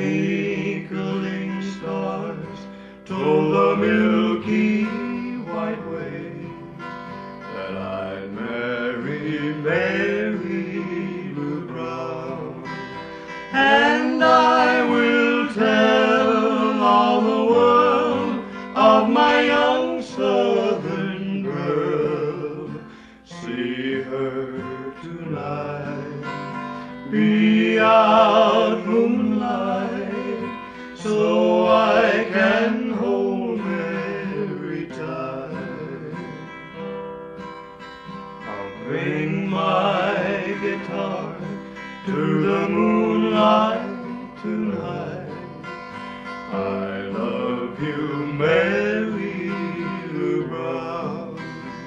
twinkling stars told the Milky White Way that I'd marry Mary Lou Brown. And I will tell all the world of my young Southern girl. See her tonight, be out moonlight, so I can hold Mary tight. I'll bring my guitar to the moonlight tonight. I love you, Mary Lou Brown.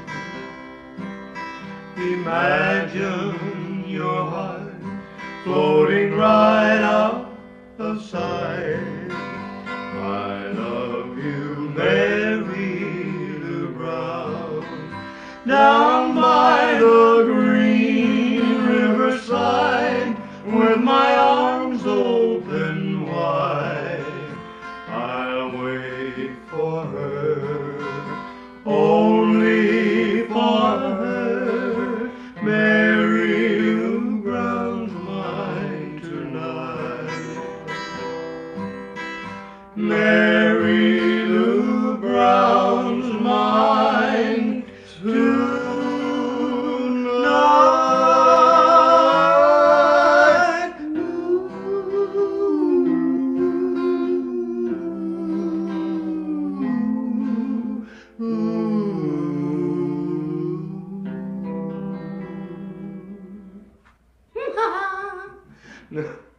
Imagine your heart floating right out of sight. I love you, Mary Lou Brown. Down by the green riverside, with my arms open wide, I'll wait for her, only for her. Mary Lou Brown's mine tonight. Mary Lou Brown's mine tonight. No.